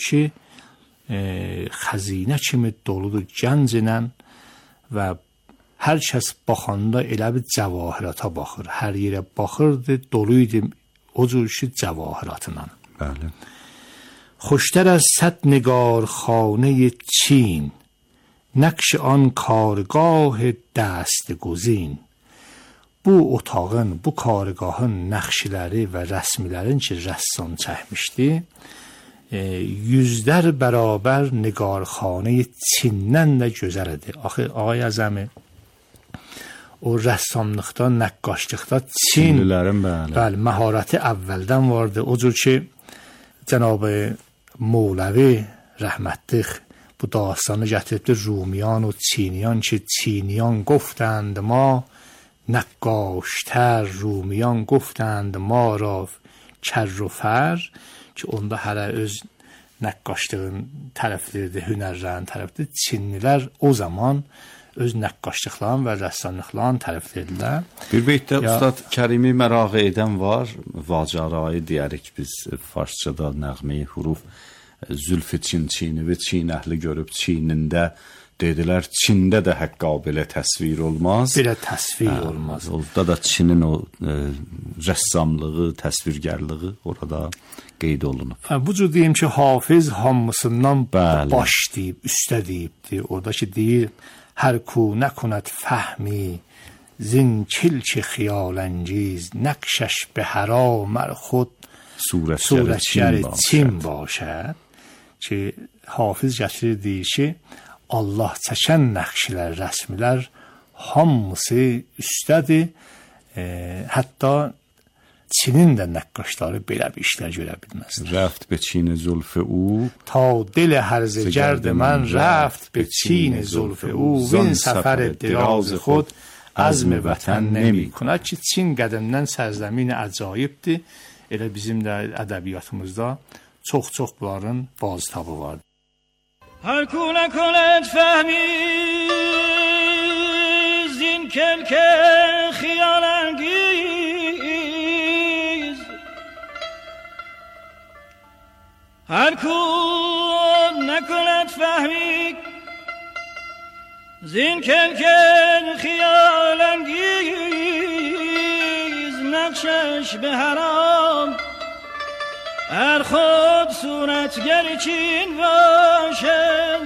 ki xəzinə kimi doludur gənc ilə və hər kəs baxanda elə bir cəvahirata baxır. Hər yerə baxırdı, doluydu o cür ki cəvahiratla. Bəli. خوشتر از 100 نگارخانه چین، نقش آن کارگاه دست گزین. Bu otağın, bu kargahın nəqşləri və rəsmilərin ki, rəssam çəkmişdi, yüzlər bərabər nigarxanə Çindən də gözəl idi. Axı, Ağay Əzəmi, o rəssamlıqda, nəqqaşlıqda Çinlilərin bəli, məharəti əvvəldən vardı. O cür ki, Cənab-ı Mevləvi rəhmətlik bu dastanı gətiribdir. Rumiyan و چینیان ki, چینیان گفتند ما نقاشتر، رومیان گفتند ما را کر و فر ki, onda hələ öz nəqqaşlığın tərəfləridir, hünərlərin tərəfdir. Çinlilər o zaman öz nəqqaşlıqlarını və rəssamlıqlarını tərəflərdilər. Bir beytdə Ustad Kərimi məraq edən var. Vacarayı deyərik biz farsçada nəğməyi huruf. Zülfü Çin və Çin əhli görüb Çinində dedilər, Çində də həqqa belə təsvir olmaz. Belə təsvir olmaz. Orada da Çinin o rəssamlığı, təsvirgərlığı orada qeyd olunub. Bu cür deyim ki, Hafiz hamısından baş deyib, üstə deyibdir. Oradakı deyir, hər ku nəkünət fəhmi zin kilki xiyaləngiz nəqşəş به هرامر خود صورتگر چین باشد. ki, Hafiz gətirir deyir ki, Allah çəkən nəqşlər, rəsmlər hamısı üstədir. Hətta Çinin də nəqqaşları belə bir işlər görə bilməzdir. Rəft be Çin zülf او تا دل هرزه گرد من رفت به چین زلف او وین سفر دراز خود عزم وطن نمی کند ki, Çin qədimdən sərзəmin əcaibdir. Elə bizim də ədəbiyyatımızda çox bunların baztabı vardır. هر کو نکند فهمی زین کلک خیال انگیز، هر کو نکند فهمی زین کلک خیال انگیز، نقشش به حرام هر خود صورتگر چین باشد.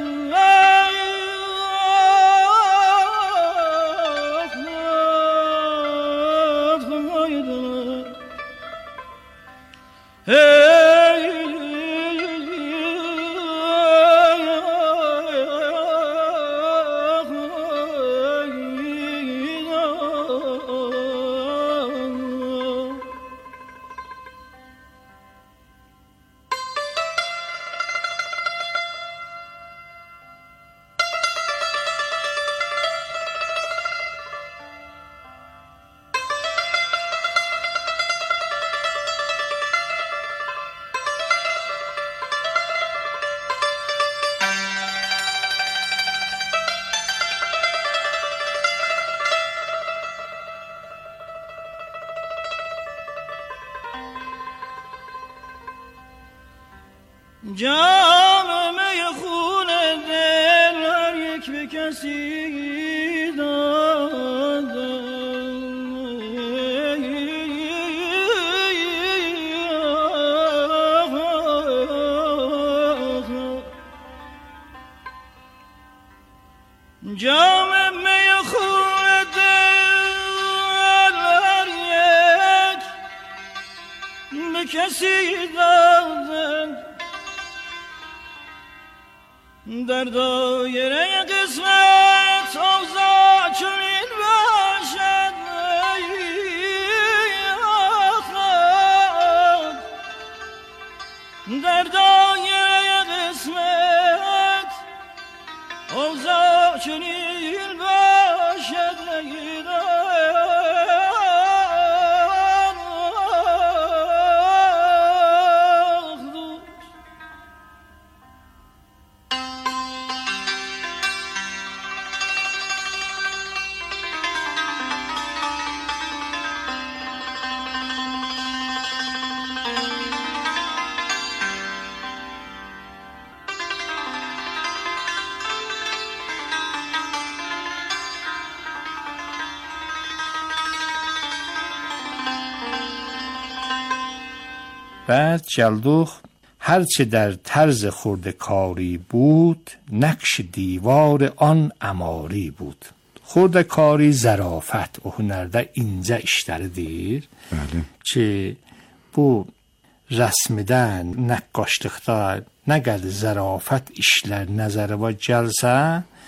جام می خون دل هر یک به کسی داده، جام می خون دل هر یک به کسی داده، در دایره قسمت اوضاع چنین باشد، در دایره قسمت اوضاع چنین باشد. بعد جلدوخ هرچه در طرز خورده کاری بود، نقش دیوار آن عماری بود. خورده کاری zarafat, o hünerde ince işləridir. Bəli. Ki bu rəsmidən, nəqqaşlıqda nə qədər zarafat işlər nəzərə gəlsə,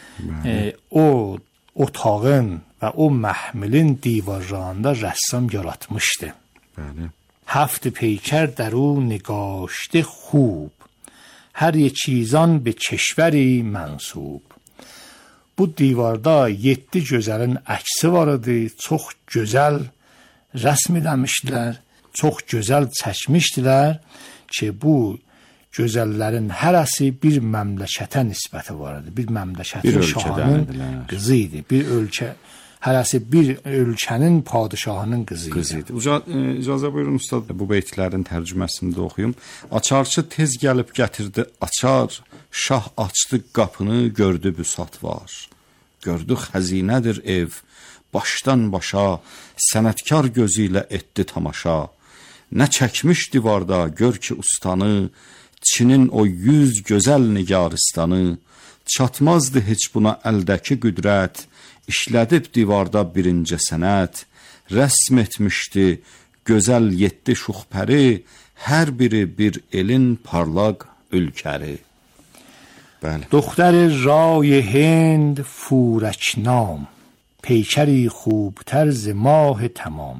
o otağın və o məhmilin divarlarında rəssam yaratmışdı. Bəli. هفت پیکر در او نگاشته خوب، هر یک چیزان به کشوری منسوب. Bu divarda 7 gözəlin əksi var idi. Çox gözəl rəsm eləmişdilər, çox gözəl çəkmişdilər ki, bu gözəllərin hərəsi bir məmləkətə nisbəti var idi. Bir məmləkətin şahının qızı idi. Bir ölkə, hərəsi bir ölkənin padişahının qızı idi. İcazə buyurun ustad, bu beytlərin tərcüməsini də oxuyum. Açarçı tez gəlib gətirdi açar, şah açdı qapını, gördü büsat var. Gördü xəzinədir ev, başdan başa, sənətkar gözü ilə etdi tamaşa. Nə çəkmiş divarda, gör ki ustanı, Çinin o 100 gözəl nigaristanı. Çatmazdı heç buna əldəki qüdrət, İşlədib divarda birinci sənət, rəsm etmişdi gözəl 7 şuxpəri, hər biri bir elin parlaq ülkəri. Bəli. دختر رای هند فورکنام، پیکری خوبتر ز ماه تمام.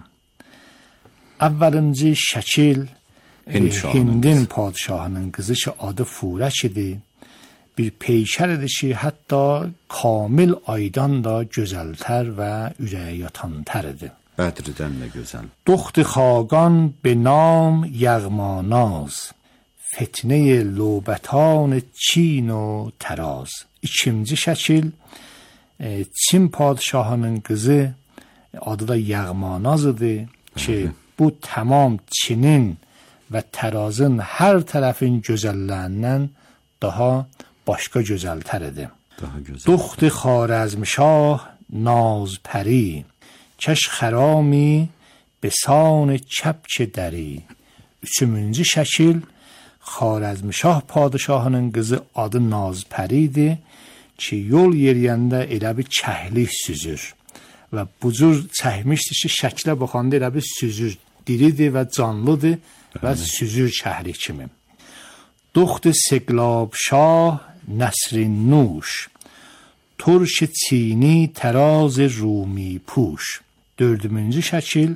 Əvvəlinci şəkil Hindin padişahının qızı ki, adı Furək idi. Bir peykər idi ki, hətta kamil aydan da gözəltər və ürəyə yatantər idi. Bədridən də gözəl. Duxti xaqan be nam yağmanaz, fitne lobatan Çin و taraz. İkinci şəkil Çin padişahının qızı, adı da Yağmanaz idi ki, bu tamam Çinin və tərazın hər tərəfin gözəllərindən daha başqa gözəltər idi. Daha gözəl. Duxti Xarəzmşah nazpəri, kəş xərami besan çəpk dəri. Üçüncü şəkil Xarəzmşah padişahının qızı, adı Nazpəri idi ki, yol yeriyəndə elə bir kəhlik süzür və bu cür çəkmişdir ki, şəklə baxanda elə bir süzür, diridir və canlıdır və süzür kəhlik kimi. Duxti Seqlabşah Nəsrin Nuş, Turş Çini təraz Rumi puş. Dördüncü şəkil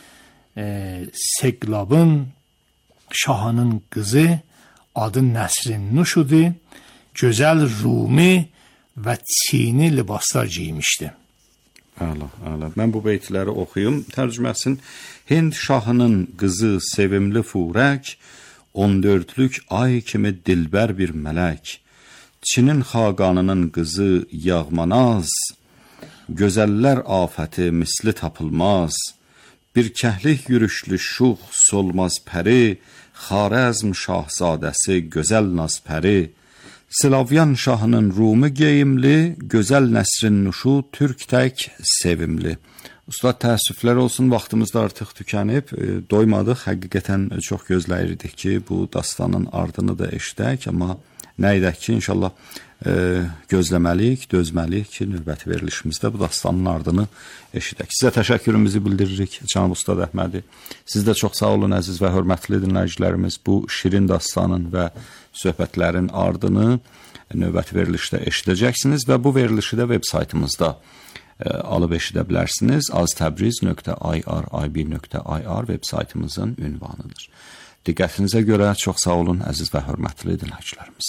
Seqlabın şahının qızı, adı Nəsrin Nuş idi, gözəl Rumi və Çini libaslar giymişdi. Əla, əla. Mən bu beytləri oxuyum. Tərcüməsin. Hind şahının qızı sevimli Furək, 14-lük ay kimi dilbər bir mələk. Çinin xaqanının qızı Yağmanaz, gözəllər afəti misli tapılmaz. Bir kəhlik yürüşlü şux solmaz pəri, Xarəzm şahzadəsi gözəl nazpəri. Slavyan şahının Rumi geyimli, gözəl Nəsrin Nuşu türk tək sevimli. Ustad, təəssüflər olsun, vaxtımız da artıq tükənib, doymadıq. Həqiqətən çox gözləyirdik ki, bu dastanın ardını da eşidək, amma nə edək ki, inşallah gözləməliyik, dözməliyik ki, növbəti verilişimizdə bu dastanın ardını eşidək. Sizə təşəkkürümüzü bildiririk, Cənab Ustad Əhmədi. Siz də çox sağ olun, əziz və hörmətli dinləyicilərimiz. Bu şirin dastanın və söhbətlərin ardını növbəti verilişdə eşidəcəksiniz və bu verilişi də veb saytımızda alıb eşidə bilərsiniz. aztabriz.ir veb saytımızın ünvanıdır. Diqqətinizə görə çox sağ olun, əziz və hörmətli dinləyicilərimiz.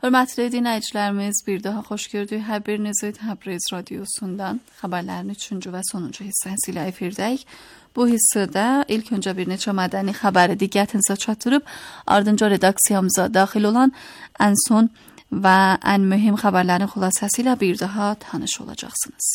Hörmətli dinləyicilərimiz, bir daha xoş gördük. Hər birinizi Təbriz radiosundan xəbərlərin 3-cü və sonuncu hissəsi ilə efirdəyik. Bu hissədə ilk öncə bir neçə mədəni xəbəri diqqətinizə çatdırıb, ardınca redaksiyamıza daxil olan ən son və ən mühüm xəbərlərin xülasəsi ilə bir daha tanış olacaqsınız.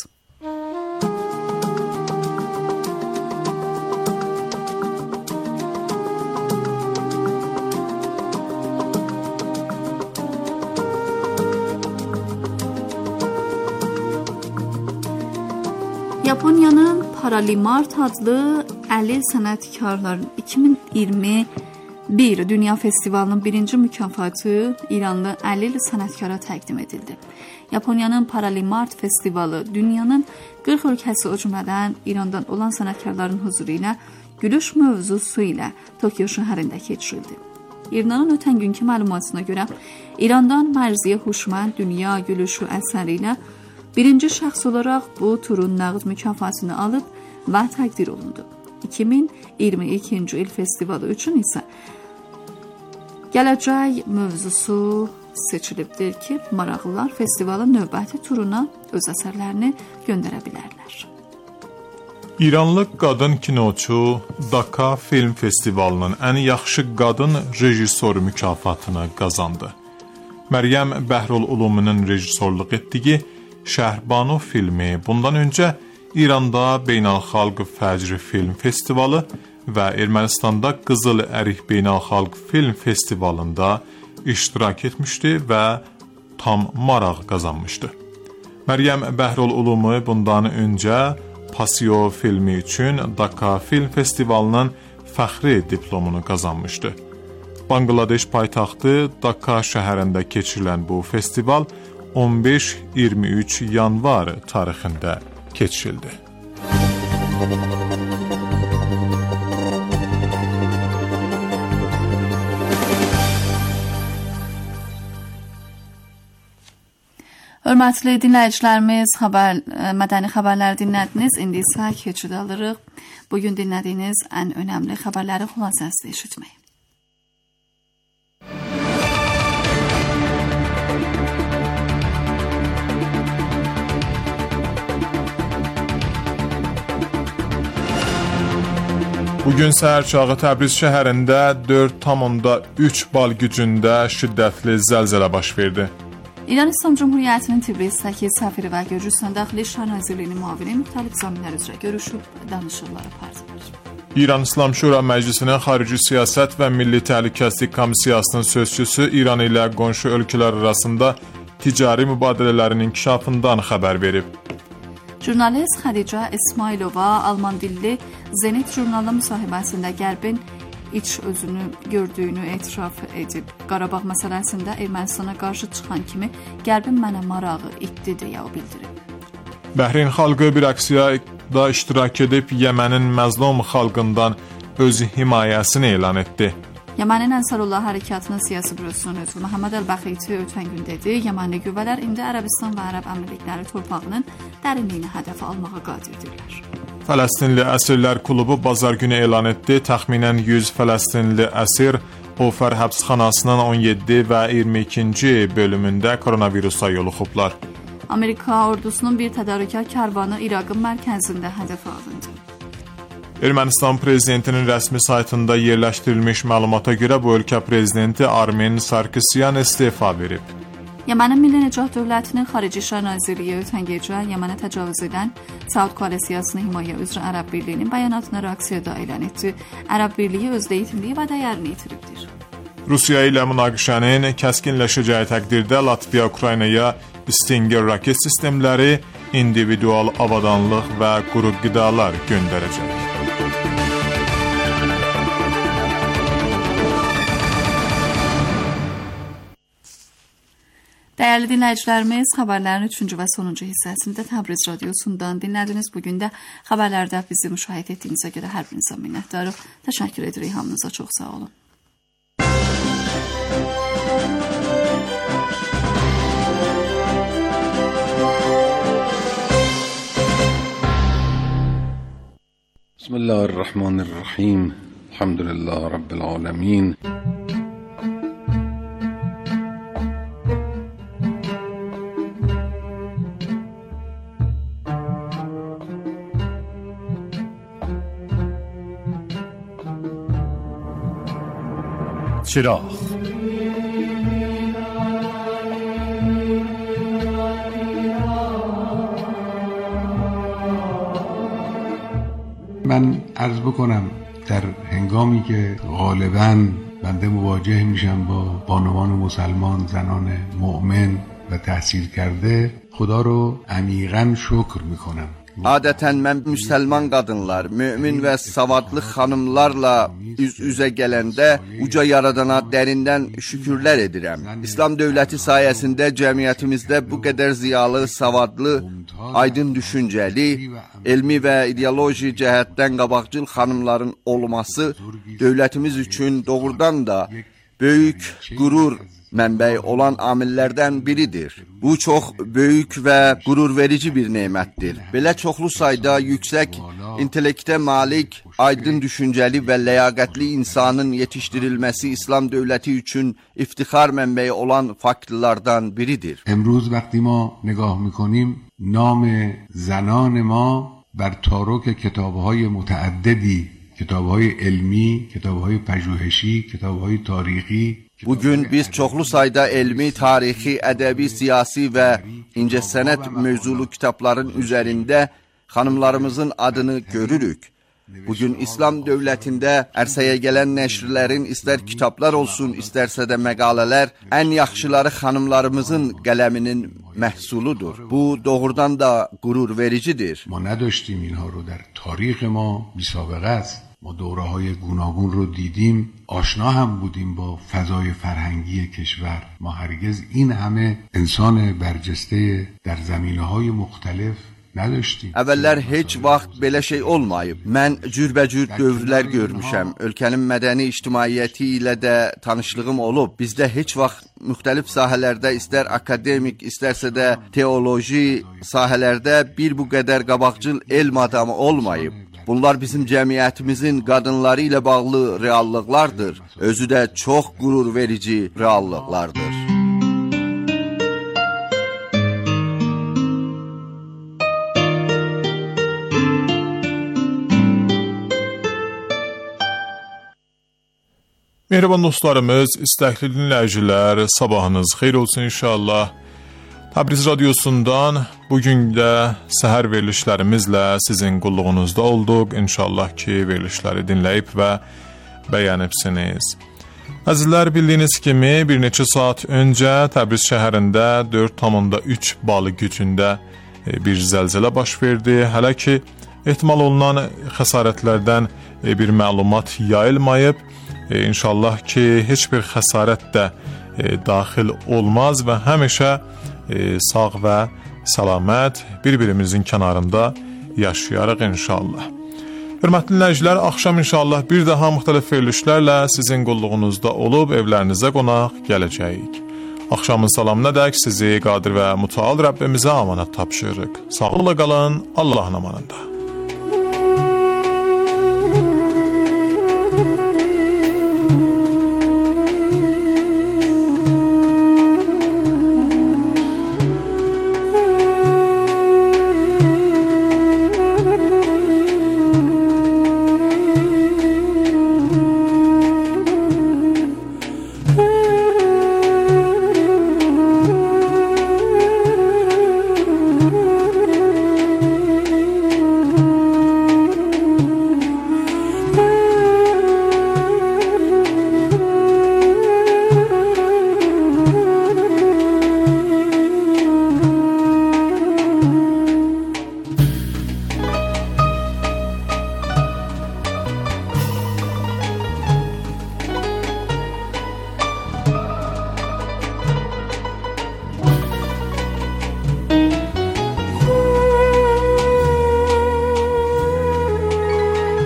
Yaponiyanın Paralimart adlı 50 sənətkarların 2021 Dünya Festivalının birinci mükafatı İranlı 50 sənətkara təqdim edildi. Yaponiyanın Paralimart Festivalı dünyanın 40 ölkəsi o cümlədən İrandan olan sənətkarların huzuru ilə gülüş mövzusu ilə Tokyo şəhərində keçirildi. İranın ötən günkü məlumatına görə İrandan Mərziyə Huşmən dünya gülüşü əsəri ilə birinci şəxs olaraq bu turun nağd mükafatını alıb və təqdir olundu. 2022-ci il festivalı üçün isə gələcək mövzusu seçilibdir ki, maraqlılar festivalın növbəti turuna öz əsərlərini göndərə bilərlər. İranlı qadın kinoçu Daka Film Festivalının ən yaxşı qadın rejissoru mükafatını qazandı. Məryəm Bəhrul Ulumunun rejissorluq etdiyi Şəhrbanu filmi bundan öncə İranda Beynəlxalq Fəcr Film Festivalı və Ermənistanda Qızıl Ərik Beynəlxalq Film Festivalında iştirak etmişdi və tam maraq qazanmışdı. Məryəm Bəhrul Ulumu bundan öncə Pasio filmi üçün Daka Film Festivalının fəxri diplomunu qazanmışdı. Bangladeş paytaxtı Daka şəhərində keçirilən bu festival 15-23 yanvar tarixində keçirildi. Hörmətli dinləyicilərimiz, mədəni xəbərlər dinlədiniz. İndi isə keçid alırıq. Bugün dinlədiyiniz ən önəmli xəbərləri xülasəsini eşitmək. Bugün səhər çağı Təbriz şəhərində 4,3 bal gücündə şiddətli zəlzələ baş verdi. İran İslam Cumhuriyyətinin Təbrizdəki səfiri və Gürcüstan Daxili İşlər Nazirliyinin müavini müxtəlif zəminlər üzrə görüşüb danışıqlar apardılar. İran İslam Şura Məclisinin Xarici Siyasət və Milli Təhlükəsizlik Komissiyasının sözçüsü İran ilə qonşu ölkələr arasında ticari mübadilələrin inkişafından xəbər verib. Jurnalist Xədicə İsmailova Alman dilli Zenit jurnalına müsahibəsində Qərbin iç özünü gördüyünü etiraf edib. Qarabağ məsələsində Ermənistana qarşı çıxan kimi Qərbin mənə marağı itdi deyə o bildirib. Bəhreyn xalqı bir aksiyada iştirak edib Yəmənin məzlum xalqından öz himayəsini elan etdi. Yəmənin Ənsarullah Hərəkatının siyasi bürosunun üzvü Məhəmməd Əl-Bəxiti ötən gün dedi, Yəmənli qüvvələr indi Ərəbistan və Ərəb Əmirlikləri torpağının dərinliyini hədəfə almağa qadirdirlər. Fələstinli Əsirlər Klubu bazar günü elan etdi. Təxminən 100 Fələstinli əsir Ofər həbsxanasının 17 və 22-ci bölümündə koronavirusa yoluxublar. Amerika ordusunun bir tədarükar karvanı İraqın mərkəzində hədəfə alındı. Ermənistan prezidentinin rəsmi saytında yerləşdirilmiş məlumata görə bu ölkə prezidenti Armen Sarkisyan istefa verib. Yəmənin Milli Necat Dövlətinin Xarici İşlər Nazirliyi ötən gecə Yəmənə təcavüz edən Saud koalisiyasını himayə üzrə Ərəb Birliyinin bəyanatına reaksiyada elan etdi. Ərəb Birliyi öz legitimliyi və dəyərini itiribdir. Rusiya ilə münaqişənin kəskinləşəcəyi təqdirdə Latviya Ukraynaya Stinger raket sistemləri, individual avadanlıq və quru qidalar göndərəcək. Dəyərli dinləyicilərimiz, xəbərlərin 3-cü və sonuncu hissəsində Təbriz radiosundan dinlədiniz. Bugün də xəbərlərdə bizi müşahidə etdiyinizə görə hər birinizə minnətdarıq. Təşəkkür edirik hamınıza, çox sağ olun. Bismillahirrahmanirrahim. Elhamdülillah Rabbil alemin. چراغ. من عرض بکنم در هنگامی که غالباً بنده مواجه میشم با بانوان مسلمان، زنان مؤمن و تحصیل کرده، خدا رو عمیقاً şükür میکنم. Adətən mən müsəlman qadınlar, mömin və savadlı xanımlarla üz-üzə gələndə uca yaradana dərindən şükürlər edirəm. İslam dövləti sayəsində cəmiyyətimizdə bu qədər ziyalı, savadlı, aydın düşüncəli, elmi və ideoloji cəhətdən qabaqcıl xanımların olması dövlətimiz üçün doğrudan da böyük qürur mənbəyi olan amillərdən biridir. Bu çox böyük və qürurverici bir nemətdir. Belə çoxlu sayda yüksək intellektə malik, aydın düşüncəli və ləyaqətli insanın yetişdirilməsi İslam dövləti üçün iftixar mənbəyi olan faktlardan biridir. امروز وقتی ما نگاه میکنیم نام زنان ما بر تارک کتاب‌های متعددی، کتاب‌های علمی، کتاب‌های پژوهشی، کتاب‌های تاریخی. Bugün biz çoxlu sayda elmi, tarixi, ədəbi, siyasi və incəsənət mövzulu kitabların üzərində xanımlarımızın adını görürük. Bugün İslam dövlətində ərsəyə gələn nəşrlərin istər kitablar olsun, istərsə də məqalələr ən yaxşıları xanımlarımızın qələminin məhsuludur. Bu doğrudan da qürur vericidir. ما نداشتیم اینها رو در تاریخ ما بی‌سابقه است. ما دوره‌های گوناگون رو دیدیم، آشنا هم بودیم با فضای فرهنگی کشور. ما هرگز این همه انسان برجسته در زمینه‌های مختلف نداشتیم. Əvvəllər heç vaxt belə şey olmayıb. Mən cürbəcür dövrlər görmüşəm. Ölkənin mədəni ictimaiyyəti ilə də tanışlığım olub. Bizdə heç vaxt müxtəlif sahələrdə, istər akademik, istərsə də teoloji sahələrdə bir bu qədər qabaqcıl elm adamı olmayıb. Bunlar bizim cəmiyyətimizin qadınları ilə bağlı reallıqlardır. Özü də çox qürur verici reallıqlardır. Mehriban dostlarımız, istəkli dinləyicilər, sabahınız xeyir olsun inşallah. Təbriz radiosundan bugün də səhər verilişlərimizlə sizin qulluğunuzda olduq. İnşallah ki, verilişləri dinləyib və bəyənibsiniz. Əzizlər, bildiyiniz kimi bir neçə saat öncə Təbriz şəhərində 4,3 balı gücündə bir zəlzələ baş verdi. Hələ ki, ehtimal olunan xəsarətlərdən bir məlumat yayılmayıb. İnşallah ki, heç bir xəsarət də daxil olmaz və həmişə sağ və səlamət bir-birimizin kənarında yaşayarıq inşallah. Hörmətli dinləyicilər, axşam inşallah bir daha müxtəlif verilişlərlə sizin qulluğunuzda olub evlərinizə qonaq gələcəyik. Axşamın salamınadək sizi qadir və mütəal Rəbbimizə amanət tapşırırıq. Sağlıqla qalın, Allahın amanında.